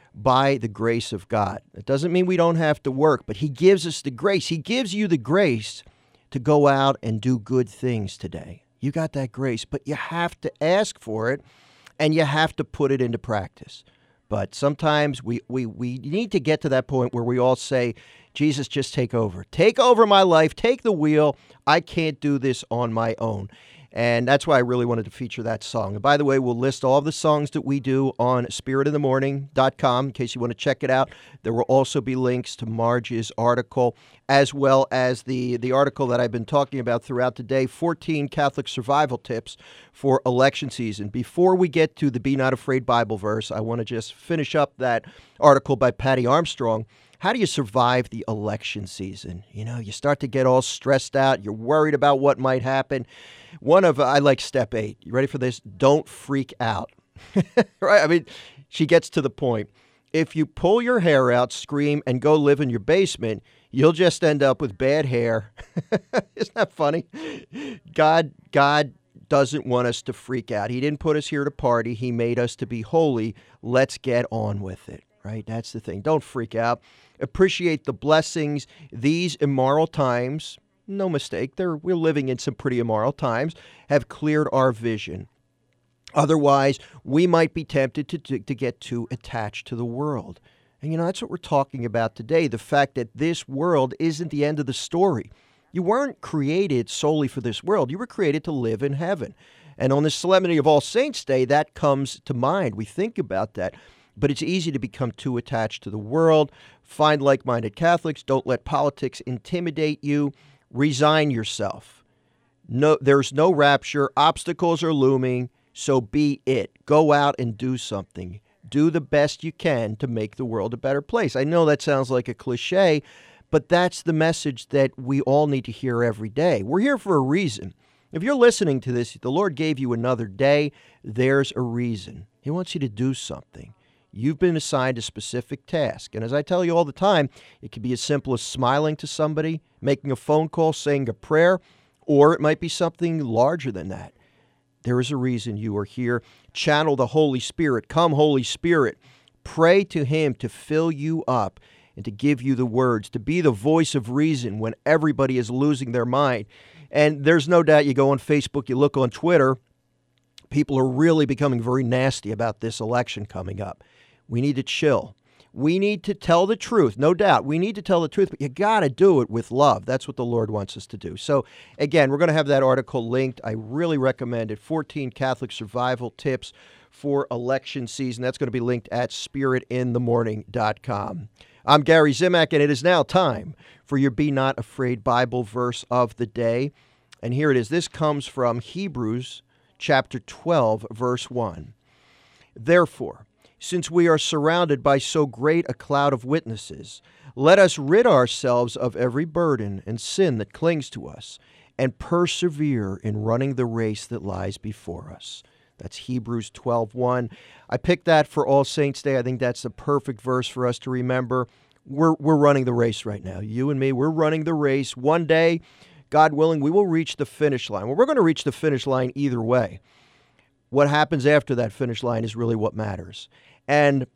by the grace of God. It doesn't mean we don't have to work, but he gives us the grace. He gives you the grace to go out and do good things today. You got that grace, but you have to ask for it, and you have to put it into practice. But sometimes we, we, we need to get to that point where we all say, Jesus, just take over. Take over my life. Take the wheel. I can't do this on my own. And that's why I really wanted to feature that song. And by the way, we'll list all the songs that we do on spirit in the morning dot com in case you want to check it out. There will also be links to Marge's article, as well as the, the article that I've been talking about throughout the day, fourteen Catholic survival tips for election season. Before we get to the Be Not Afraid Bible verse, I want to just finish up that article by Patty Armstrong. How do you survive the election season? You know, you start to get all stressed out. You're worried about what might happen. One of, I like step eight. You ready for this? Don't freak out. Right? I mean, she gets to the point. If you pull your hair out, scream, and go live in your basement, you'll just end up with bad hair. Isn't that funny? God, God doesn't want us to freak out. He didn't put us here to party. He made us to be holy. Let's get on with it. Right? That's the thing. Don't freak out. Appreciate the blessings. These immoral times, no mistake, they're, we're living in some pretty immoral times, have cleared our vision. Otherwise, we might be tempted to, to, to get too attached to the world. And, you know, that's what we're talking about today, the fact that this world isn't the end of the story. You weren't created solely for this world. You were created to live in heaven. And on the Solemnity of All Saints' Day, that comes to mind. We think about that. But it's easy to become too attached to the world. Find like-minded Catholics. Don't let politics intimidate you. Resign yourself. No, there's no rapture. Obstacles are looming, so be it. Go out and do something. Do the best you can to make the world a better place. I know that sounds like a cliche, but that's the message that we all need to hear every day. We're here for a reason. If you're listening to this, the Lord gave you another day. There's a reason. He wants you to do something. You've been assigned a specific task. And as I tell you all the time, it can be as simple as smiling to somebody, making a phone call, saying a prayer, or it might be something larger than that. There is a reason you are here. Channel the Holy Spirit. Come, Holy Spirit. Pray to Him to fill you up and to give you the words, to be the voice of reason when everybody is losing their mind. And there's no doubt, you go on Facebook, you look on Twitter, people are really becoming very nasty about this election coming up. We need to chill. We need to tell the truth. No doubt. We need to tell the truth, but you got to do it with love. That's what the Lord wants us to do. So, again, we're going to have that article linked. I really recommend it. fourteen Catholic survival tips for election season. That's going to be linked at spirit in the morning dot com. I'm Gary Zimak, and it is now time for your Be Not Afraid Bible verse of the day. And here it is. This comes from Hebrews chapter twelve, verse one. Therefore, since we are surrounded by so great a cloud of witnesses, let us rid ourselves of every burden and sin that clings to us, and persevere in running the race that lies before us. That's Hebrews twelve one. I picked that for All Saints' Day. I think that's the perfect verse for us to remember. We're, we're running the race right now. You and me, we're running the race. One day, God willing, we will reach the finish line. Well, we're going to reach the finish line either way. What happens after that finish line is really what matters. And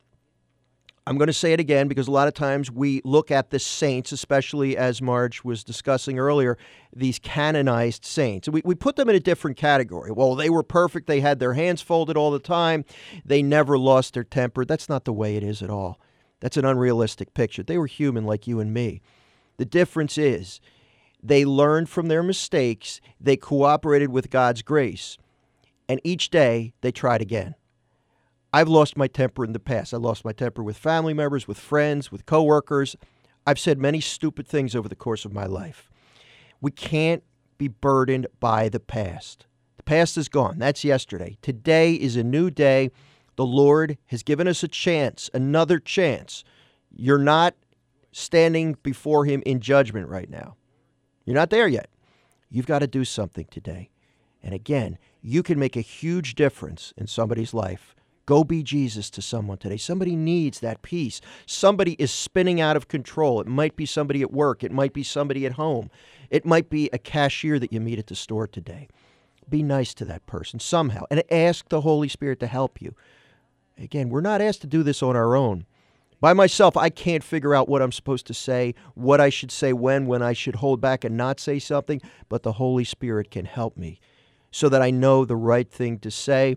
I'm going to say it again because a lot of times we look at the saints, especially as Marge was discussing earlier, these canonized saints. We, we put them in a different category. Well, they were perfect. They had their hands folded all the time. They never lost their temper. That's not the way it is at all. That's an unrealistic picture. They were human like you and me. The difference is they learned from their mistakes. They cooperated with God's grace. And each day they tried again. I've lost my temper in the past. I lost my temper with family members, with friends, with coworkers. I've said many stupid things over the course of my life. We can't be burdened by the past. The past is gone. That's yesterday. Today is a new day. The Lord has given us a chance, another chance. You're not standing before him in judgment right now. You're not there yet. You've got to do something today. And again, you can make a huge difference in somebody's life. Go be Jesus to someone today. Somebody needs that peace. Somebody is spinning out of control. It might be somebody at work. It might be somebody at home. It might be a cashier that you meet at the store today. Be nice to that person somehow and ask the Holy Spirit to help you. Again, we're not asked to do this on our own. By myself, I can't figure out what I'm supposed to say, what I should say when, when I should hold back and not say something, but the Holy Spirit can help me so that I know the right thing to say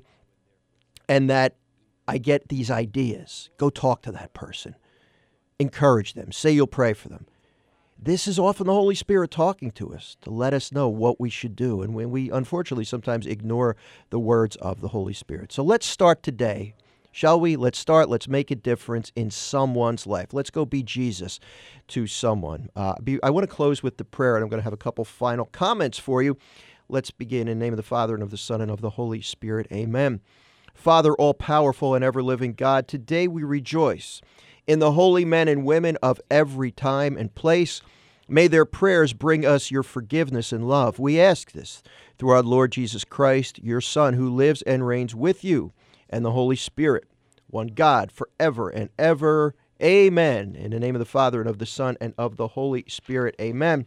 and that I get these ideas. Go talk to that person. Encourage them. Say you'll pray for them. This is often the Holy Spirit talking to us to let us know what we should do. And when we, unfortunately, sometimes ignore the words of the Holy Spirit. So let's start today. Shall we? Let's start. Let's make a difference in someone's life. Let's go be Jesus to someone. Uh, be, I want to close with the prayer, and I'm going to have a couple final comments for you. Let's begin in the name of the Father, and of the Son, and of the Holy Spirit. Amen. Father, all-powerful and ever-living God, today we rejoice in the holy men and women of every time and place. May their prayers bring us your forgiveness and love. We ask this through our Lord Jesus Christ, your Son, who lives and reigns with you and the Holy Spirit, one God, forever and ever. Amen. In the name of the Father, and of the Son, and of the Holy Spirit. Amen.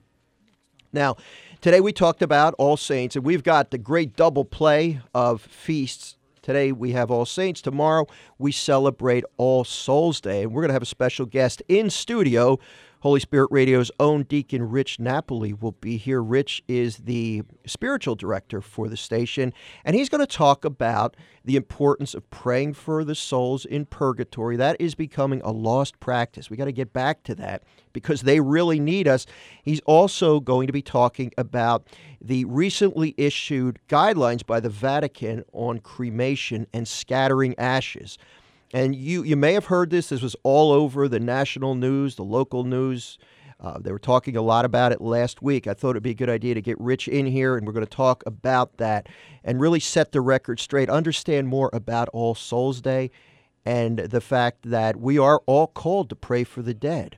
Now, today we talked about All Saints, and we've got the great double play of feasts. Today we have All Saints. Tomorrow we celebrate All Souls Day, and we're going to have a special guest in studio. Holy Spirit Radio's own Deacon Rich Napoli will be here. Rich is the spiritual director for the station, and he's going to talk about the importance of praying for the souls in purgatory. That is becoming a lost practice. We got to get back to that because they really need us. He's also going to be talking about the recently issued guidelines by the Vatican on cremation and scattering ashes. And you, you may have heard this. This was all over the national news, the local news. Uh, they were talking a lot about it last week. I thought it would be a good idea to get Rich in here, and we're going to talk about that and really set the record straight, understand more about All Souls Day and the fact that we are all called to pray for the dead.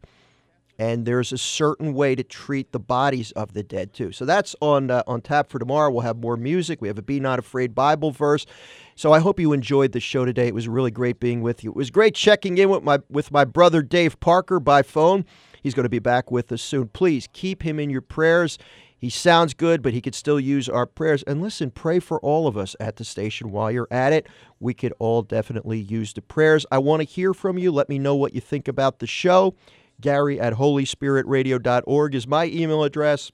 And there's a certain way to treat the bodies of the dead, too. So that's on uh, on tap for tomorrow. We'll have more music. We have a Be Not Afraid Bible verse. So I hope you enjoyed the show today. It was really great being with you. It was great checking in with my with my brother Dave Parker by phone. He's going to be back with us soon. Please keep him in your prayers. He sounds good, but he could still use our prayers. And listen, pray for all of us at the station while you're at it. We could all definitely use the prayers. I want to hear from you. Let me know what you think about the show. Gary at holy spirit radio dot org is my email address.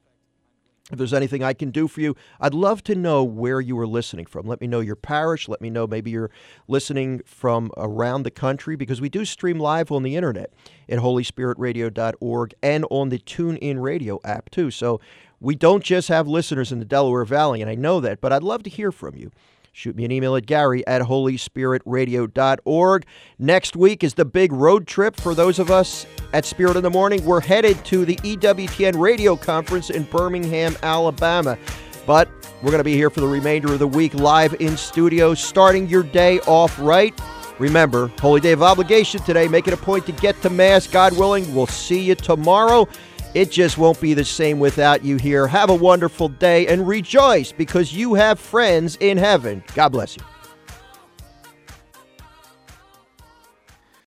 If there's anything I can do for you, I'd love to know where you are listening from. Let me know your parish. Let me know maybe you're listening from around the country, because we do stream live on the internet at holy spirit radio dot org and on the TuneIn Radio app, too. So we don't just have listeners in the Delaware Valley, and I know that, but I'd love to hear from you. Shoot me an email at Gary at holy spirit radio dot org. Next week is the big road trip for those of us at Spirit in the Morning. We're headed to the E W T N Radio Conference in Birmingham, Alabama. But we're going to be here for the remainder of the week live in studio, starting your day off right. Remember, Holy Day of Obligation today. Make it a point to get to Mass. God willing, we'll see you tomorrow. It just won't be the same without you here. Have a wonderful day and rejoice because you have friends in heaven. God bless you.